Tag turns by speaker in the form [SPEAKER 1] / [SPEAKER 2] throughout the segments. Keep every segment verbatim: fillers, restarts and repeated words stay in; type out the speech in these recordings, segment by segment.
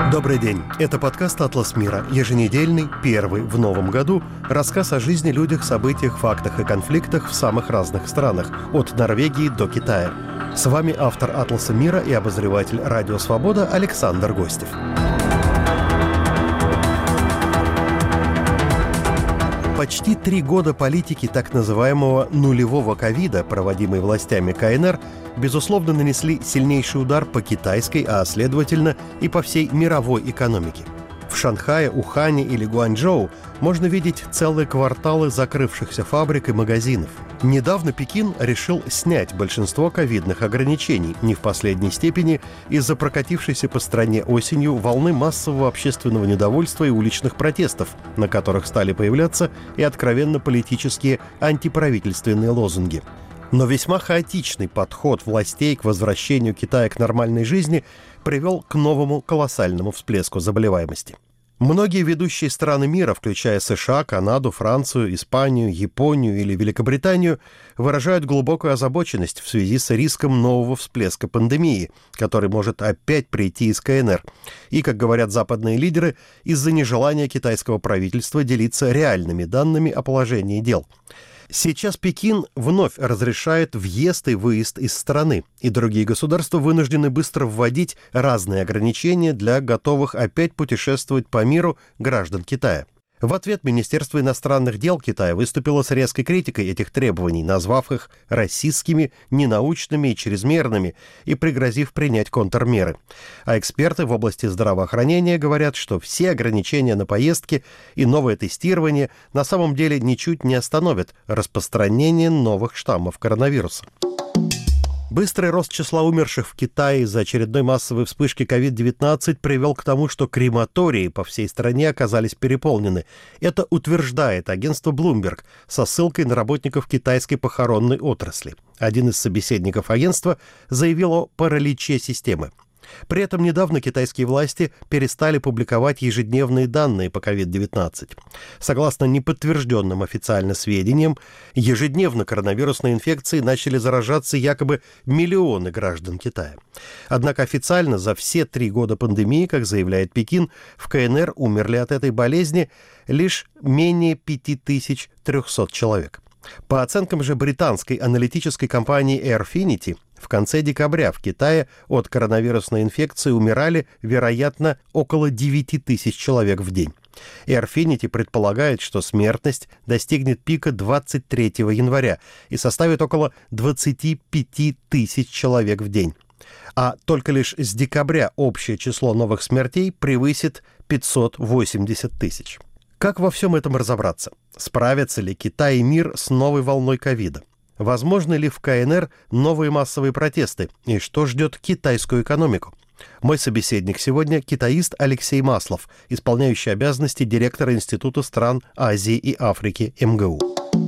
[SPEAKER 1] Добрый день. Это подкаст «Атлас мира». Еженедельный, первый в новом году, рассказ о жизни, людях, событиях, фактах и конфликтах в самых разных странах, от Норвегии до Китая. С вами автор «Атласа мира» и обозреватель «Радио Свобода» Александр Гостев. Почти три года политики так называемого нулевого ковида, проводимой властями КНР, безусловно, нанесли сильнейший удар по китайской, а следовательно и по всей мировой экономике. В Шанхае, Ухане или Гуанчжоу можно видеть целые кварталы закрывшихся фабрик и магазинов. Недавно Пекин решил снять большинство ковидных ограничений, не в последней степени из-за прокатившейся по стране осенью волны массового общественного недовольства и уличных протестов, на которых стали появляться и откровенно политические антиправительственные лозунги. Но весьма хаотичный подход властей к возвращению Китая к нормальной жизни привел к новому колоссальному всплеску заболеваемости. Многие ведущие страны мира, включая США, Канаду, Францию, Испанию, Японию или Великобританию, выражают глубокую озабоченность в связи с риском нового всплеска пандемии, который может опять прийти из КНР. И, как говорят западные лидеры, из-за нежелания китайского правительства делиться реальными данными о положении дел. Сейчас Пекин вновь разрешает въезд и выезд из страны, и другие государства вынуждены быстро вводить разные ограничения для готовых опять путешествовать по миру граждан Китая. В ответ Министерство иностранных дел Китая выступило с резкой критикой этих требований, назвав их расистскими, ненаучными и чрезмерными, и пригрозив принять контрмеры. А эксперты в области здравоохранения говорят, что все ограничения на поездки и новое тестирование на самом деле ничуть не остановят распространение новых штаммов коронавируса. Быстрый рост числа умерших в Китае из-за очередной массовой вспышки ковид девятнадцать привел к тому, что крематории по всей стране оказались переполнены. Это утверждает агентство Bloomberg со ссылкой на работников китайской похоронной отрасли. Один из собеседников агентства заявил о параличе системы. При этом недавно китайские власти перестали публиковать ежедневные данные по ковид девятнадцать. Согласно неподтвержденным официально сведениям, ежедневно коронавирусной инфекцией начали заражаться якобы миллионы граждан Китая. Однако официально за все три года пандемии, как заявляет Пекин, в КНР умерли от этой болезни лишь менее пять тысяч триста человек. По оценкам же британской аналитической компании Airfinity, в конце декабря в Китае от коронавирусной инфекции умирали, вероятно, около девять тысяч человек в день. Airfinity предполагает, что смертность достигнет пика двадцать третьего января и составит около двадцать пять тысяч человек в день. А только лишь с декабря общее число новых смертей превысит пятьсот восемьдесят тысяч. Как во всем этом разобраться? Справятся ли Китай и мир с новой волной ковида? Возможны ли в КНР новые массовые протесты? И что ждет китайскую экономику? Мой собеседник сегодня – китаист Алексей Маслов, исполняющий обязанности директора Института стран Азии и Африки эм гэ у.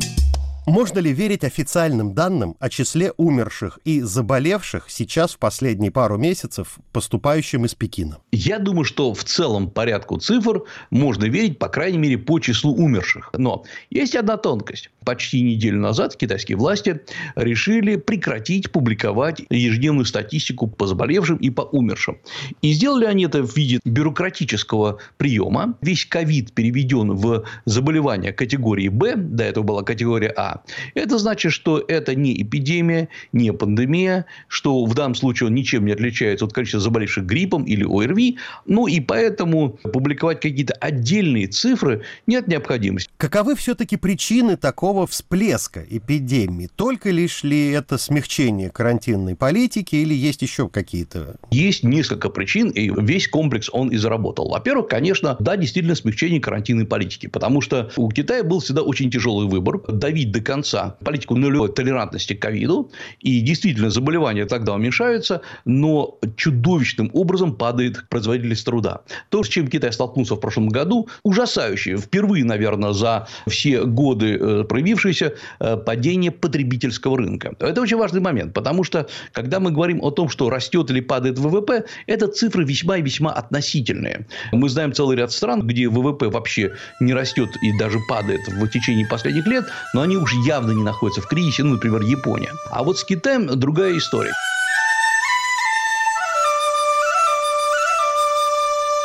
[SPEAKER 1] Можно ли верить официальным данным о числе умерших и заболевших сейчас в последние пару месяцев, поступающим из Пекина?
[SPEAKER 2] Я думаю, что в целом порядку цифр можно верить, по крайней мере, по числу умерших. Но есть одна тонкость. Почти неделю назад китайские власти решили прекратить публиковать ежедневную статистику по заболевшим и по умершим. И сделали они это в виде бюрократического приема. Весь ковид переведен в заболевание категории Б, до этого была категория А. Это значит, что это не эпидемия, не пандемия, что в данном случае он ничем не отличается от количества заболевших гриппом или о эр ви. Ну и поэтому публиковать какие-то отдельные цифры нет необходимости.
[SPEAKER 1] Каковы все-таки причины такого всплеска эпидемии? Только лишь ли это смягчение карантинной политики или есть еще какие-то?
[SPEAKER 2] Есть несколько причин, и весь комплекс он и заработал. Во-первых, конечно, да, действительно смягчение карантинной политики, потому что у Китая был всегда очень тяжелый выбор: давить до конца политику нулевой толерантности к ковиду, и действительно заболевания тогда уменьшаются, но чудовищным образом падает производительность труда. То, с чем Китай столкнулся в прошлом году, ужасающее, впервые, наверное, за все годы проявившееся падение потребительского рынка. Это очень важный момент, потому что, когда мы говорим о том, что растет или падает вэ вэ пэ, это цифры весьма и весьма относительные. Мы знаем целый ряд стран, где вэ вэ пэ вообще не растет и даже падает в течение последних лет, но они уж явно не находятся в кризисе, ну, например, Япония. А вот с Китаем другая история.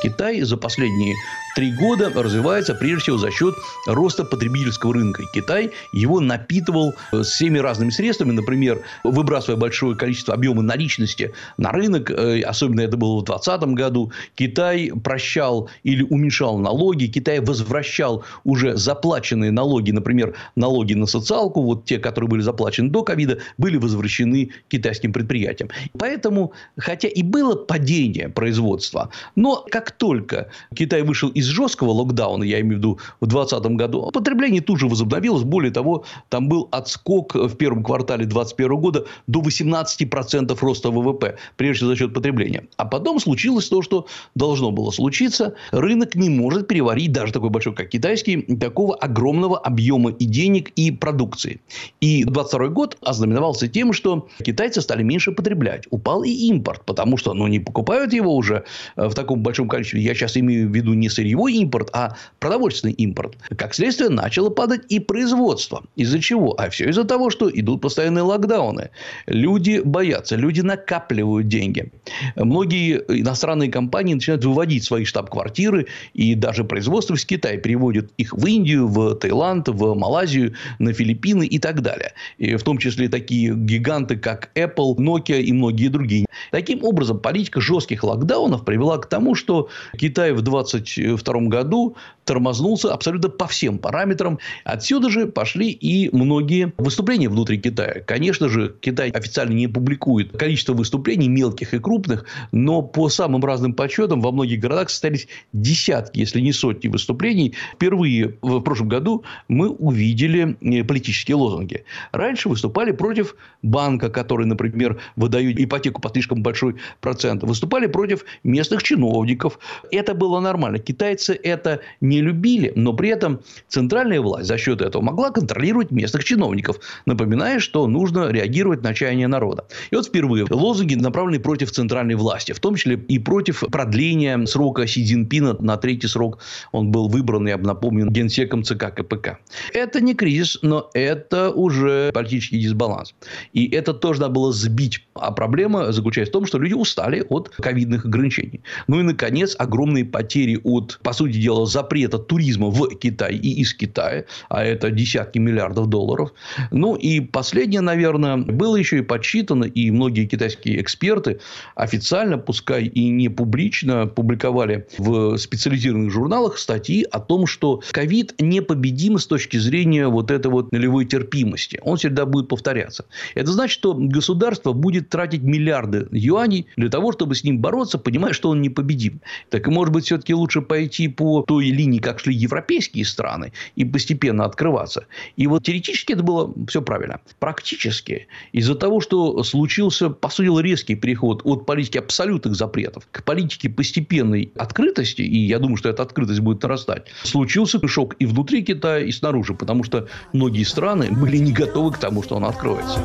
[SPEAKER 2] Китай за последние три года развивается прежде всего за счет роста потребительского рынка. Китай его напитывал всеми разными средствами, например, выбрасывая большое количество объема наличности на рынок, особенно это было в двадцатом году. Китай прощал или уменьшал налоги, Китай возвращал уже заплаченные налоги, например, налоги на социалку, вот те, которые были заплачены до ковида, были возвращены китайским предприятиям. Поэтому, хотя и было падение производства, но как только Китай вышел из жесткого локдауна, я имею в виду в двадцатом году, потребление тут же возобновилось. Более того, там был отскок в первом квартале двадцать первого года до восемнадцати процентов роста ВВП, прежде всего за счет потребления. А потом случилось то, что должно было случиться. Рынок не может переварить, даже такой большой, как китайский, такого огромного объема и денег, и продукции. И двадцать второй год ознаменовался тем, что китайцы стали меньше потреблять. Упал и импорт, потому что ну, не покупают его уже в таком большом количестве. Я сейчас имею в виду не сырьевой импорт, а продовольственный импорт. Как следствие, начало падать и производство. Из-за чего? А все из-за того, что идут постоянные локдауны. Люди боятся, люди накапливают деньги. Многие иностранные компании начинают выводить свои штаб-квартиры и даже производство из Китая, переводят их в Индию, в Таиланд, в Малайзию, на Филиппины и так далее. И в том числе такие гиганты, как Apple, Nokia и многие другие. Таким образом, политика жестких локдаунов привела к тому, что Китай в двадцать втором году тормознулся абсолютно по всем параметрам. Отсюда же пошли и многие выступления внутри Китая. Конечно же, Китай официально не публикует количество выступлений мелких и крупных, но по самым разным подсчетам во многих городах состоялись десятки, если не сотни выступлений. Впервые в прошлом году мы увидели политические лозунги. Раньше выступали против банка, который, например, выдает ипотеку по слишком большой процент. Выступали против местных чиновников. Это было нормально. Китайцы это не любили, но при этом центральная власть за счет этого могла контролировать местных чиновников, напоминая, что нужно реагировать на чаяния народа. И вот впервые лозунги направлены против центральной власти, в том числе и против продления срока Си Цзиньпина на третий срок. Он был выбран, я бы напомнил, генсеком ЦК КПК. Это не кризис, но это уже политический дисбаланс. И это тоже надо было сбить. А проблема заключается в том, что люди устали от ковидных ограничений. Ну и, наконец, огромные потери от, по сути дела, запрета туризма в Китай и из Китая. А это десятки миллиардов долларов. Ну и последнее, наверное, было еще и подсчитано. И многие китайские эксперты официально, пускай и не публично, публиковали в специализированных журналах статьи о том, что ковид непобедим с точки зрения вот этой вот нулевой терпимости. Он всегда будет повторяться. Это значит, что государство будет тратить миллиарды юаней для того, чтобы с ним бороться, понимая, что он непобедим. Так, может быть, все-таки лучше пойти по той линии, как шли европейские страны, и постепенно открываться. И вот теоретически это было все правильно. Практически из-за того, что случился, по сути, резкий переход от политики абсолютных запретов к политике постепенной открытости, и я думаю, что эта открытость будет нарастать, случился шок и внутри Китая, и снаружи, потому что многие страны были не готовы к тому, что он откроется.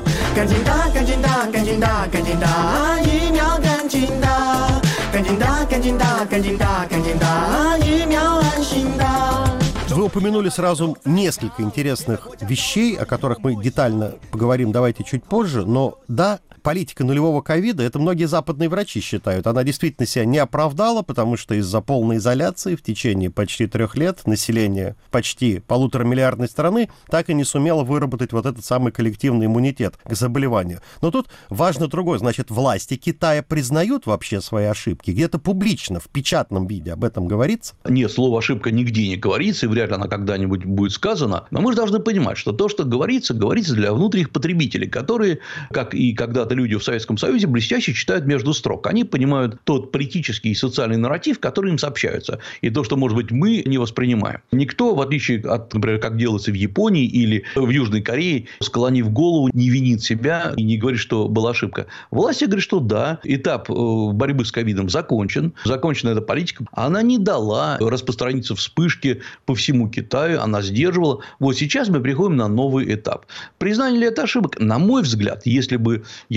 [SPEAKER 1] Вы упомянули сразу несколько интересных вещей, о которых мы детально поговорим, давайте чуть позже. Но да, политика нулевого ковида, это многие западные врачи считают, она действительно себя не оправдала, потому что из-за полной изоляции в течение почти трех лет население почти полуторамиллиардной страны так и не сумело выработать вот этот самый коллективный иммунитет к заболеванию. Но тут важно другое. Значит, власти Китая признают вообще свои ошибки? Где-то публично, в печатном виде об этом говорится?
[SPEAKER 2] Нет, слово «ошибка» нигде не говорится, и вряд ли она когда-нибудь будет сказана. Но мы же должны понимать, что то, что говорится, говорится для внутренних потребителей, которые, как и когда-то люди в Советском Союзе, блестяще читают между строк. Они понимают тот политический и социальный нарратив, который им сообщается. И то, что, может быть, мы не воспринимаем. Никто, в отличие от, например, как делается в Японии или в Южной Корее, склонив голову, не винит себя и не говорит, что была ошибка. Власти говорят, что да, этап борьбы с ковидом закончен. Закончена эта политика. Она не дала распространиться вспышке по всему Китаю. Она сдерживала. Вот сейчас мы приходим на новый этап. Признание ли это ошибок? На мой взгляд, если бы я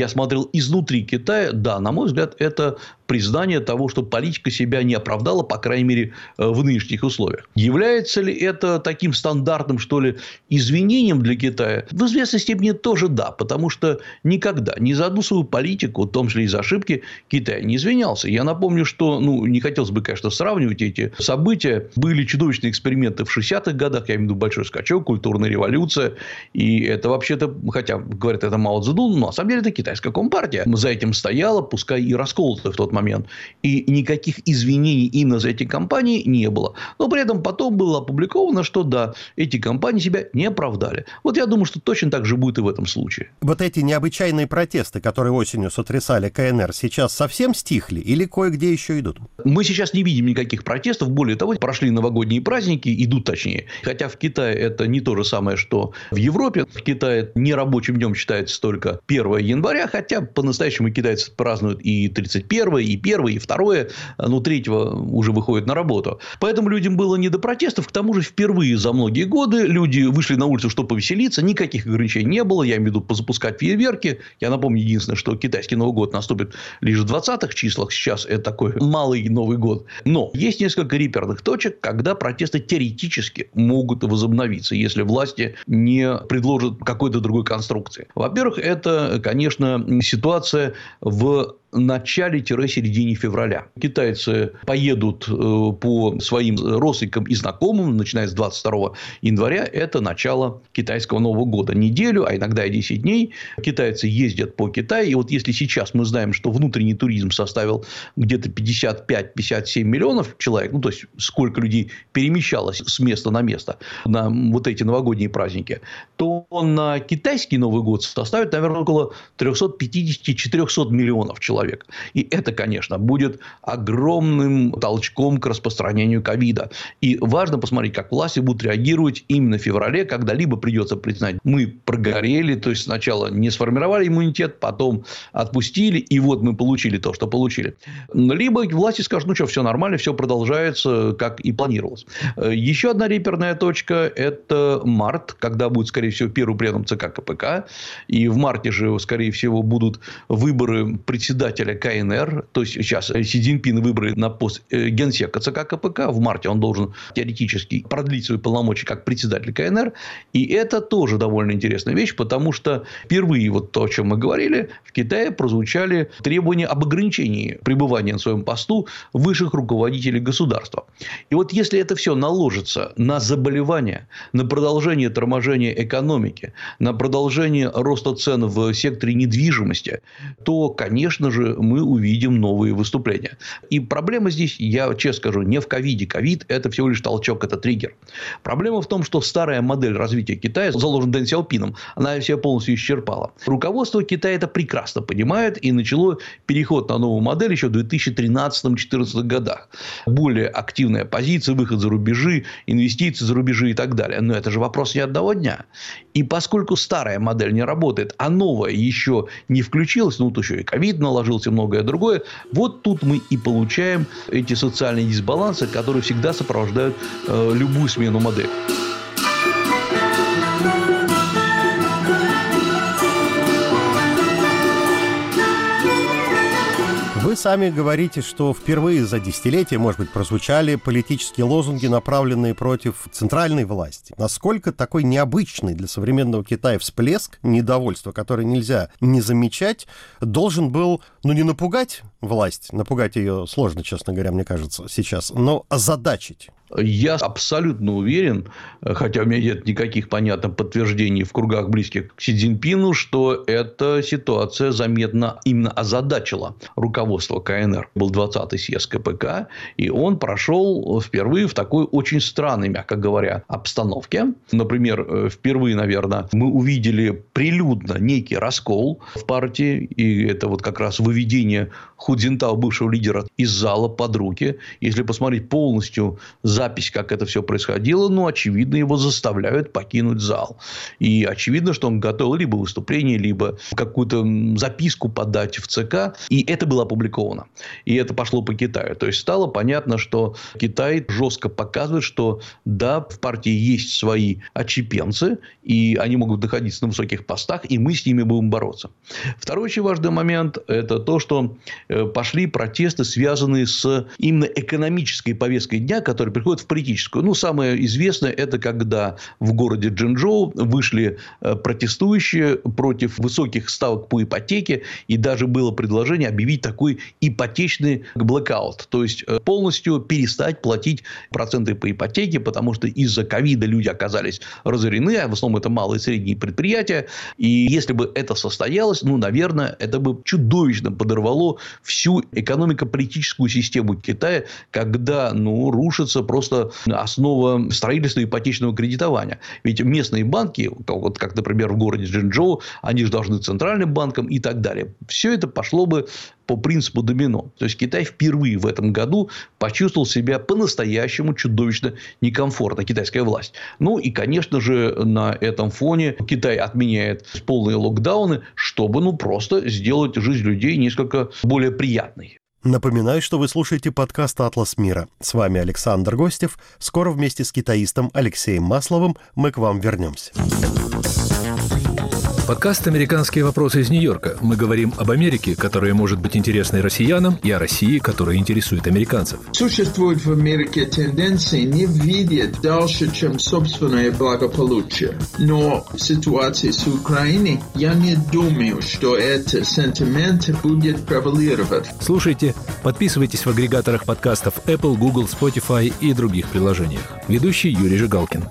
[SPEAKER 2] смотрел изнутри Китая, да, на мой взгляд, это признание того, что политика себя не оправдала, по крайней мере, в нынешних условиях. Является ли это таким стандартным, что ли, извинением для Китая? В известной степени тоже да, потому что никогда ни за одну свою политику, в том числе и за ошибки, Китай не извинялся. Я напомню, что, ну, не хотелось бы, конечно, сравнивать эти события. Были чудовищные эксперименты в шестидесятых годах, я имею в виду большой скачок, культурная революция. И это вообще-то, хотя говорят, это Мао Цзэдун, но на самом деле это китайская компартия. За этим стояла, пускай и расколотая в тот момент. момент. И никаких извинений именно за эти компании не было. Но при этом потом было опубликовано, что да, эти компании себя не оправдали. Вот я думаю, что точно так же будет и в этом случае.
[SPEAKER 1] Вот эти необычайные протесты, которые осенью сотрясали КНР, сейчас совсем стихли или кое-где еще идут?
[SPEAKER 2] Мы сейчас не видим никаких протестов. Более того, прошли новогодние праздники, идут точнее. Хотя в Китае это не то же самое, что в Европе. В Китае нерабочим днем считается только первого января, хотя по-настоящему китайцы празднуют и тридцать первое, и первое, и второе, ну, третьего уже выходит на работу. Поэтому людям было не до протестов. К тому же, впервые за многие годы люди вышли на улицу, чтобы повеселиться. Никаких ограничений не было. Я имею в виду позапускать фейерверки. Я напомню единственное, что китайский Новый год наступит лишь в двадцатых числах. Сейчас это такой малый Новый год. Но есть несколько реперных точек, когда протесты теоретически могут возобновиться, если власти не предложат какой-то другой конструкции. Во-первых, это, конечно, ситуация в начале-середине февраля. Китайцы поедут по своим родственникам и знакомым, начиная с двадцать второго января, это начало китайского Нового года. Неделю, а иногда и десять дней китайцы ездят по Китаю. И вот если сейчас мы знаем, что внутренний туризм составил где-то пятьдесят пять - пятьдесят семь миллионов человек, ну, то есть, сколько людей перемещалось с места на место на вот эти новогодние праздники, то на китайский Новый год составит, наверное, около триста пятьдесят - четыреста миллионов человек. Человек. И это, конечно, будет огромным толчком к распространению ковида. И важно посмотреть, как власти будут реагировать именно в феврале, когда либо придется признать, мы прогорели, то есть сначала не сформировали иммунитет, потом отпустили, и вот мы получили то, что получили. Либо власти скажут, ну что, все нормально, все продолжается, как и планировалось. Еще одна реперная точка – это март, когда будет, скорее всего, первый пленум ЦК КПК. И в марте же, скорее всего, будут выборы председателя КНР, то есть сейчас Си Цзиньпин выбрали на пост генсека ЦК КПК, в марте он должен теоретически продлить свои полномочия как председатель КНР, и это тоже довольно интересная вещь, потому что впервые, вот то, о чем мы говорили, в Китае прозвучали требования об ограничении пребывания на своем посту высших руководителей государства. И вот если это все наложится на заболевания, на продолжение торможения экономики, на продолжение роста цен в секторе недвижимости, то, конечно же, мы увидим новые выступления. И проблема здесь, я честно скажу, не в ковиде. Ковид – это всего лишь толчок, это триггер. Проблема в том, что старая модель развития Китая, заложенная Дэн Сяопином, она себя полностью исчерпала. Руководство Китая это прекрасно понимает и начало переход на новую модель еще в две тысячи тринадцатом - две тысячи четырнадцатом годах. Более активная позиция, выход за рубежи, инвестиции за рубежи и так далее. Но это же вопрос не одного дня. И поскольку старая модель не работает, а новая еще не включилась, ну, то еще и ковид наложился, многое другое, вот тут мы и получаем эти социальные дисбалансы, которые всегда сопровождают э, любую смену модели.
[SPEAKER 1] Вы сами говорите, что впервые за десятилетия, может быть, прозвучали политические лозунги, направленные против центральной власти. Насколько такой необычный для современного Китая всплеск недовольства, который нельзя не замечать, должен был, ну, не напугать власть, напугать ее сложно, честно говоря, мне кажется, сейчас, но озадачить?
[SPEAKER 2] Я абсолютно уверен, хотя у меня нет никаких, понятно, подтверждений в кругах близких к Си Цзиньпину, что эта ситуация заметно именно озадачила руководство КНР. Был двадцатый съезд КПК, и он прошел впервые в такой очень странной, мягко говоря, обстановке. Например, впервые, наверное, мы увидели прилюдно некий раскол в партии, и это вот как раз выведение Ху Цзиньтао, бывшего лидера, из зала под руки. Если посмотреть полностью за запись, как это все происходило, ну, очевидно, его заставляют покинуть зал. И очевидно, что он готовил либо выступление, либо какую-то записку подать в ЦК. И это было опубликовано. И это пошло по Китаю. То есть, стало понятно, что Китай жестко показывает, что да, в партии есть свои отщепенцы, и они могут находиться на высоких постах, и мы с ними будем бороться. Второй очень важный момент – это то, что пошли протесты, связанные с именно экономической повесткой дня, которая приходит в политическую. Ну, самое известное – это когда в городе Чжэнчжоу вышли протестующие против высоких ставок по ипотеке, и даже было предложение объявить такой ипотечный блэкаут, то есть полностью перестать платить проценты по ипотеке, потому что из-за ковида люди оказались разорены, а в основном это малые и средние предприятия, и если бы это состоялось, ну, наверное, это бы чудовищно подорвало всю экономико-политическую систему Китая, когда, ну, рушится просто основа строительства ипотечного кредитования. Ведь местные банки, вот как, например, в городе Чжэнчжоу, они же должны центральным банкам и так далее. Все это пошло бы по принципу домино. То есть, Китай впервые в этом году почувствовал себя по-настоящему чудовищно некомфортно, китайская власть. Ну, и, конечно же, на этом фоне Китай отменяет полные локдауны, чтобы, ну, просто сделать жизнь людей несколько более приятной.
[SPEAKER 1] Напоминаю, что вы слушаете подкаст «Атлас мира». С вами Александр Гостев. Скоро вместе с китаистом Алексеем Масловым мы к вам вернемся.
[SPEAKER 3] Подкаст «Американские вопросы» из Нью-Йорка. Мы говорим об Америке, которая может быть интересной россиянам, и о России, которая интересует американцев.
[SPEAKER 4] Существует в Америке тенденции не видеть дальше, чем собственное благополучие. Но в ситуации с Украиной я не думаю, что этот сентимент будет превалировать.
[SPEAKER 3] Слушайте, подписывайтесь в агрегаторах подкастов Apple, Google, Spotify и других приложениях. Ведущий Юрий Жигалкин.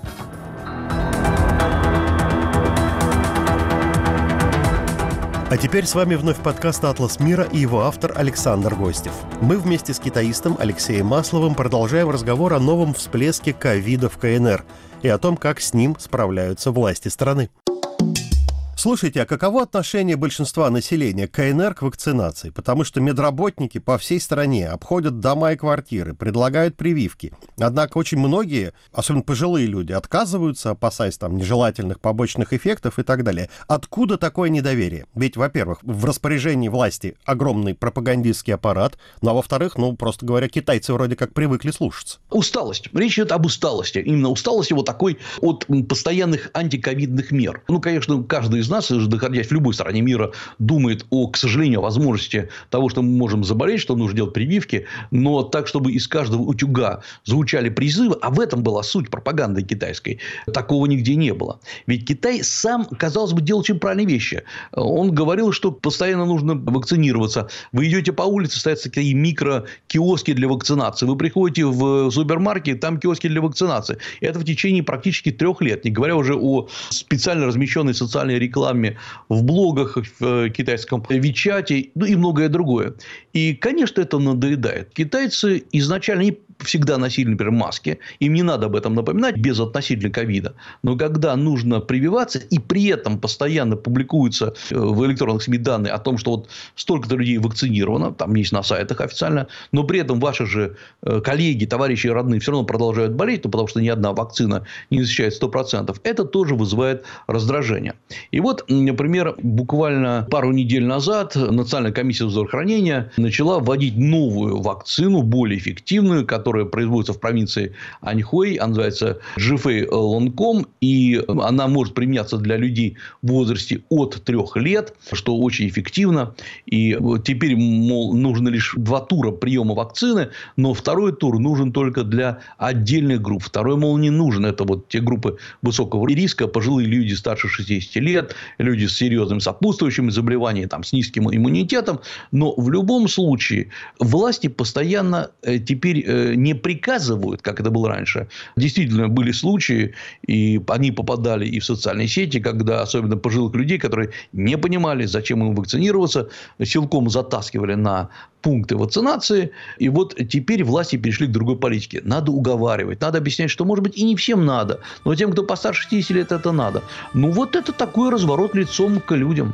[SPEAKER 1] А теперь с вами вновь подкаст «Атлас мира» и его автор Александр Гостев. Мы вместе с китаистом Алексеем Масловым продолжаем разговор о новом всплеске ковида в КНР и о том, как с ним справляются власти страны. Слушайте, а каково отношение большинства населения КНР к вакцинации? Потому что медработники по всей стране обходят дома и квартиры, предлагают прививки. Однако очень многие, особенно пожилые люди, отказываются, опасаясь там нежелательных побочных эффектов и так далее. Откуда такое недоверие? Ведь, во-первых, в распоряжении власти огромный пропагандистский аппарат, ну а во-вторых, ну, просто говоря, китайцы вроде как привыкли слушаться.
[SPEAKER 2] Усталость. Речь идет об усталости. Именно усталости вот такой от постоянных антиковидных мер. Ну, конечно, каждый из нас, находясь в любой стране мира, думает о, к сожалению, возможности того, что мы можем заболеть, что нужно делать прививки, но так, чтобы из каждого утюга звучали призывы, а в этом была суть пропаганды китайской, такого нигде не было. Ведь Китай сам, казалось бы, делал очень правильные вещи. Он говорил, что постоянно нужно вакцинироваться. Вы идете по улице, стоят такие микро-киоски для вакцинации. Вы приходите в супермаркет, там киоски для вакцинации. И это в течение практически трех лет, не говоря уже о специально размещенной социальной рекламе в блогах, в китайском Вичате, ну и многое другое. И, конечно, это надоедает. Китайцы изначально не всегда носили, например, маски. Им не надо об этом напоминать безотносительно ковида. Но когда нужно прививаться, и при этом постоянно публикуются в электронных СМИ данные о том, что вот столько-то людей вакцинировано, там есть на сайтах официально, но при этом ваши же коллеги, товарищи, родные все равно продолжают болеть, ну, потому что ни одна вакцина не защищает сто процентов, это тоже вызывает раздражение. И вот, например, буквально пару недель назад Национальная комиссия здравоохранения начала вводить новую вакцину, более эффективную, которая которая производится в провинции Аньхой, она называется Жифэй Лонком, и она может применяться для людей в возрасте от трех лет, что очень эффективно. И теперь, мол, нужно лишь два тура приема вакцины, но второй тур нужен только для отдельных групп. Второй, мол, не нужен. Это вот те группы высокого риска, пожилые люди старше шестидесяти лет, люди с серьезными сопутствующими заболеваниями, там, с низким иммунитетом. Но в любом случае власти постоянно теперь не приказывают, как это было раньше. Действительно, были случаи, и они попадали и в социальные сети, когда особенно пожилых людей, которые не понимали, зачем им вакцинироваться, силком затаскивали на пункты вакцинации. И вот теперь власти перешли к другой политике. Надо уговаривать, надо объяснять, что, может быть, и не всем надо, но тем, кто постарше шестидесяти лет, это надо. Ну, вот это такой разворот лицом к людям.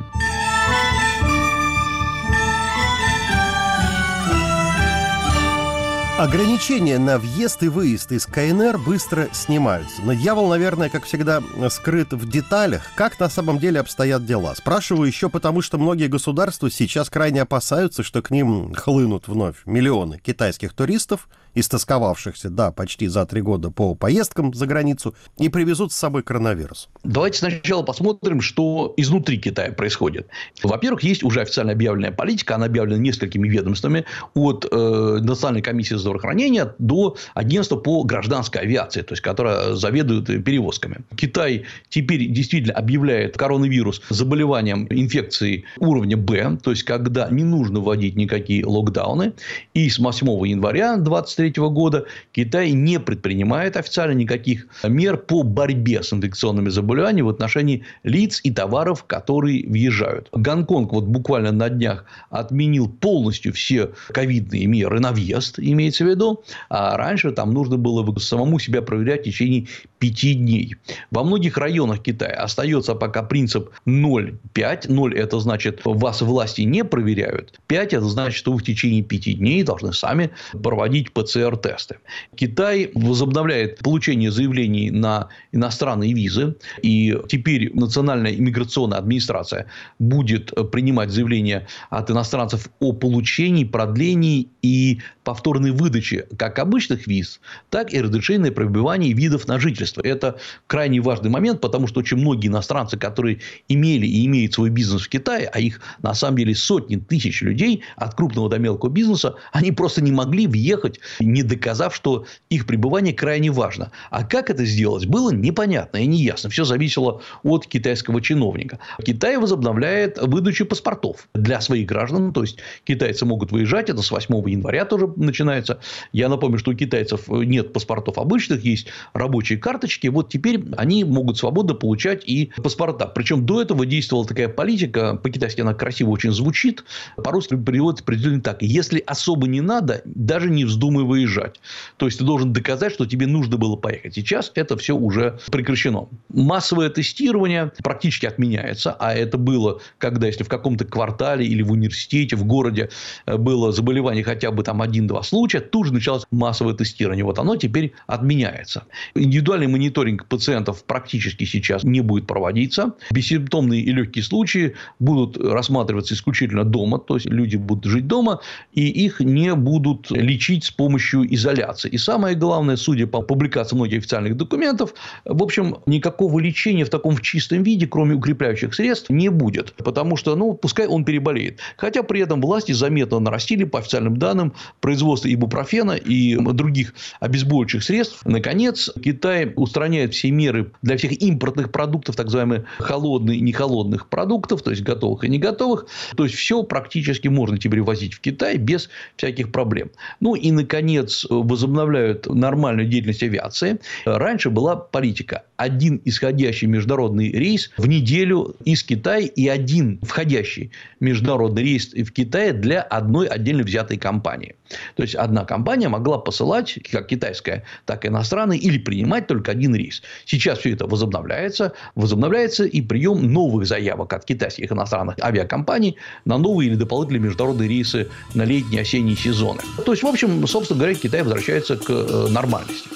[SPEAKER 1] Ограничения на въезд и выезд из КНР быстро снимаются. Но дьявол, наверное, как всегда, скрыт в деталях. Как на самом деле обстоят дела? Спрашиваю еще потому, что многие государства сейчас крайне опасаются, что к ним хлынут вновь миллионы китайских туристов, истосковавшихся, да, почти за три года по поездкам за границу, и привезут с собой коронавирус.
[SPEAKER 2] Давайте сначала посмотрим, что изнутри Китая происходит. Во-первых, есть уже официально объявленная политика, она объявлена несколькими ведомствами, от э, Национальной комиссии здравоохранения до агентства по гражданской авиации, то есть, которая заведует перевозками. Китай теперь действительно объявляет коронавирус заболеванием инфекции уровня Б, то есть, когда не нужно вводить никакие локдауны, и с восьмого января две тысячи двадцать третьего года Китай не предпринимает официально никаких мер по борьбе с инфекционными заболеваниями в отношении лиц и товаров, которые въезжают. Гонконг вот буквально на днях отменил полностью все ковидные меры на въезд, имеется в виду, а раньше там нужно было самому себя проверять в течение пяти дней. Во многих районах Китая остается пока принцип ноль пять. ноль – это значит, вас власти не проверяют. пять – это значит, что вы в течение пяти дней должны сами проводить ПЦР-тесты. Китай возобновляет получение заявлений на иностранные визы. И теперь Национальная иммиграционная администрация будет принимать заявления от иностранцев о получении, продлении и повторной выдаче как обычных виз, так и разрешения на пребывание видов на жительство. Это крайне важный момент, потому что очень многие иностранцы, которые имели и имеют свой бизнес в Китае, а их на самом деле сотни тысяч людей, от крупного до мелкого бизнеса, они просто не могли въехать, не доказав, что их пребывание крайне важно. А как это сделать, было непонятно и неясно. Все зависело от китайского чиновника. Китай возобновляет выдачу паспортов для своих граждан. То есть, китайцы могут выезжать. Это с восьмого января тоже начинается. Я напомню, что у китайцев нет паспортов обычных, есть рабочие карточки. Вот теперь они могут свободно получать и паспорта. Причем до этого действовала такая политика, по-китайски она красиво очень звучит, по-русски переводится определенно так: если особо не надо, даже не вздумай выезжать. То есть, ты должен доказать, что тебе нужно было поехать. Сейчас это все уже прекращено. Массовое тестирование практически отменяется. А это было, когда, если в каком-то квартале или в университете, в городе было заболевание хотя бы там один-два случая, тут же началось массовое тестирование. Вот оно теперь отменяется. Индивидуальный мониторинг пациентов практически сейчас не будет проводиться. Бессимптомные и легкие случаи будут рассматриваться исключительно дома. То есть, люди будут жить дома, и их не будут лечить с помощью изоляции. И самое главное, судя по публикации многих официальных документов, в общем, никакого лечения в таком в чистом виде, кроме укрепляющих средств, не будет. Потому что, ну, пускай он переболеет. Хотя при этом власти заметно нарастили, по официальным данным, производство ибупрофена и других обезболивающих средств. Наконец, Китай устраняет все меры для всех импортных продуктов, так называемых холодных и нехолодных продуктов, то есть, готовых и не готовых. То есть, все практически можно теперь возить в Китай без всяких проблем. Ну, и, наконец, возобновляют нормальную деятельность авиации. Раньше была политика: один исходящий международный рейс в неделю из Китая и один входящий международный рейс в Китае для одной отдельно взятой компании. То есть, одна компания могла посылать, как китайская, так и иностранная, или принимать только один рейс. Сейчас все это возобновляется. Возобновляется и прием новых заявок от китайских и иностранных авиакомпаний на новые или дополнительные международные рейсы на летние и осенние сезоны. То есть, в общем, собственно говоря, Китай возвращается к нормальности.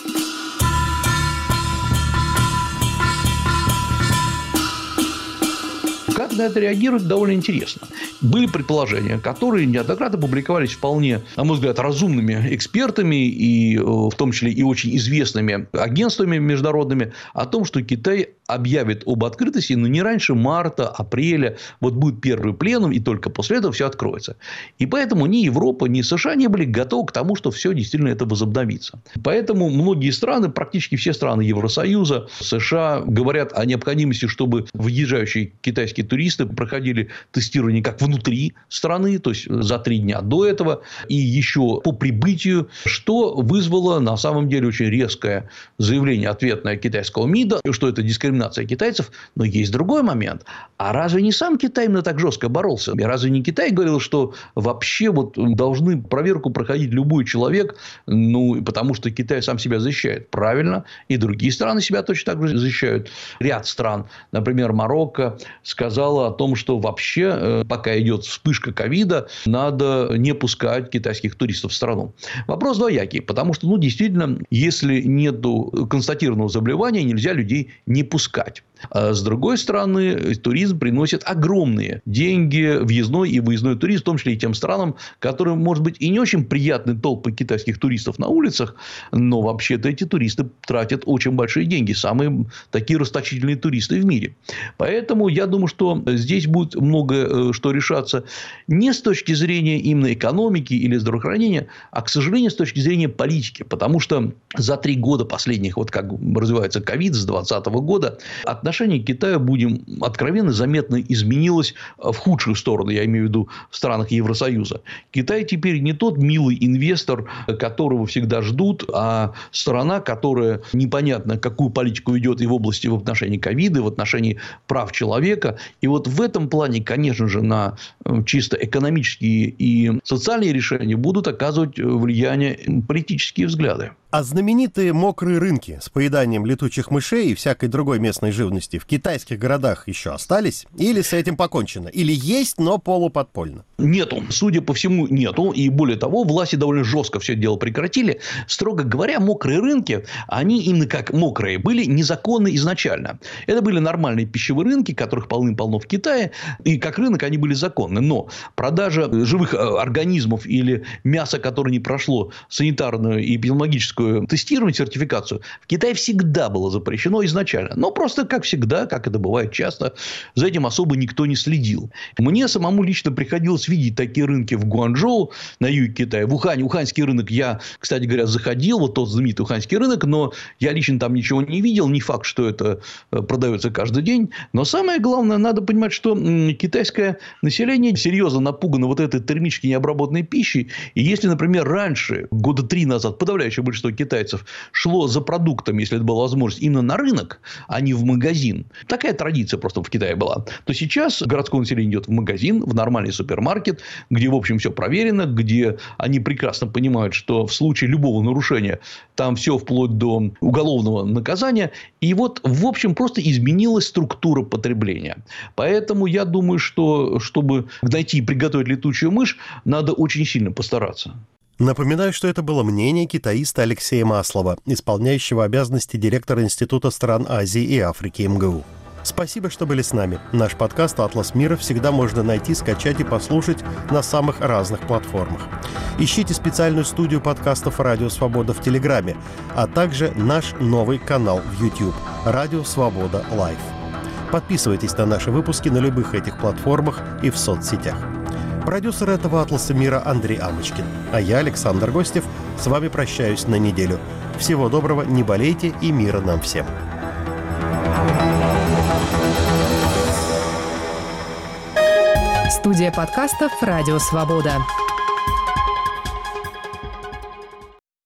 [SPEAKER 2] Как на это реагируют, довольно интересно. Были предположения, которые неоднократно публиковались вполне, на мой взгляд, разумными экспертами, и в том числе и очень известными агентствами международными, о том, что Китай объявит об открытости, но не раньше марта, апреля. Вот будет первый пленум, и только после этого все откроется. И поэтому ни Европа, ни США не были готовы к тому, что все действительно это возобновится. Поэтому многие страны, практически все страны Евросоюза, США, говорят о необходимости, чтобы въезжающие китайские туристы проходили тестирование как внутри страны, то есть, за три дня до этого, и еще по прибытию, что вызвало на самом деле очень резкое заявление ответное китайского МИДа, что это дискриминация китайцев. Но есть другой момент. А разве не сам Китай именно так жестко боролся? И разве не Китай говорил, что вообще вот должны проверку проходить любой человек, ну, потому что Китай сам себя защищает? Правильно. И другие страны себя точно так же защищают. Ряд стран, например, Марокко, сказала о том, что вообще, пока идет вспышка ковида, надо не пускать китайских туристов в страну. Вопрос двоякий, потому что, ну, действительно, если нет констатированного заболевания, нельзя людей не пускать. А с другой стороны, туризм приносит огромные деньги, въездной и выездной туризм, в том числе и тем странам, которым, может быть, и не очень приятны толпы китайских туристов на улицах, но вообще-то эти туристы тратят очень большие деньги, самые такие расточительные туристы в мире. Поэтому я думаю, что здесь будет много что решаться не с точки зрения именно экономики или здравоохранения, а, к сожалению, с точки зрения политики, потому что за три года последних, вот как развивается ковид с двадцатого года, отношение к Китаю, будем откровенно, заметно изменилось в худшую сторону, я имею в виду в странах Евросоюза. Китай теперь не тот милый инвестор, которого всегда ждут, а страна, которая непонятно какую политику ведет и в области в отношении ковида, и в отношении прав человека. И вот в этом плане, конечно же, на чисто экономические и социальные решения будут оказывать влияние политические взгляды.
[SPEAKER 1] А знаменитые мокрые рынки с поеданием летучих мышей и всякой другой местной живности в китайских городах еще остались? Или с этим покончено? Или есть, но полуподпольно?
[SPEAKER 2] Нету. Судя по всему, нету. И более того, власти довольно жестко все это дело прекратили. Строго говоря, мокрые рынки, они именно как мокрые, были незаконны изначально. Это были нормальные пищевые рынки, которых полным-полно в Китае. И как рынок они были законны. Но продажа живых организмов или мяса, которое не прошло санитарную и эпидемиологическую тестирование, сертификацию, в Китае всегда было запрещено изначально. Но просто, как всегда, как это бывает часто, за этим особо никто не следил. Мне самому лично приходилось видеть такие рынки в Гуанчжоу, на юге Китая. В Ухане. Уханьский рынок я, кстати говоря, заходил. Вот тот знаменитый Уханьский рынок. Но я лично там ничего не видел. Не факт, что это продается каждый день. Но самое главное, надо понимать, что китайское население серьезно напугано вот этой термически необработанной пищей. И если, например, раньше, года три назад, подавляющее большинство китайцев шло за продуктами, если это была возможность, именно на рынок, а не в магазин. Такая традиция просто в Китае была. То сейчас городское население идет в магазин, в нормальный супермаркет, где, в общем, все проверено, где они прекрасно понимают, что в случае любого нарушения там все вплоть до уголовного наказания. И вот, в общем, просто изменилась структура потребления. Поэтому я думаю, что чтобы найти и приготовить летучую мышь, надо очень сильно постараться.
[SPEAKER 1] Напоминаю, что это было мнение китаиста Алексея Маслова, исполняющего обязанности директора Института стран Азии и Африки эм гэ у. Спасибо, что были с нами. Наш подкаст «Атлас мира» всегда можно найти, скачать и послушать на самых разных платформах. Ищите специальную студию подкастов «Радио Свобода» в Телеграме, а также наш новый канал в YouTube «Радио Свобода Лайв». Подписывайтесь на наши выпуски на любых этих платформах и в соцсетях. Продюсер этого «Атласа мира» Андрей Амочкин. А я, Александр Гостев, с вами прощаюсь на неделю. Всего доброго, не болейте и мира нам всем.
[SPEAKER 5] Студия подкастов «Радио Свобода».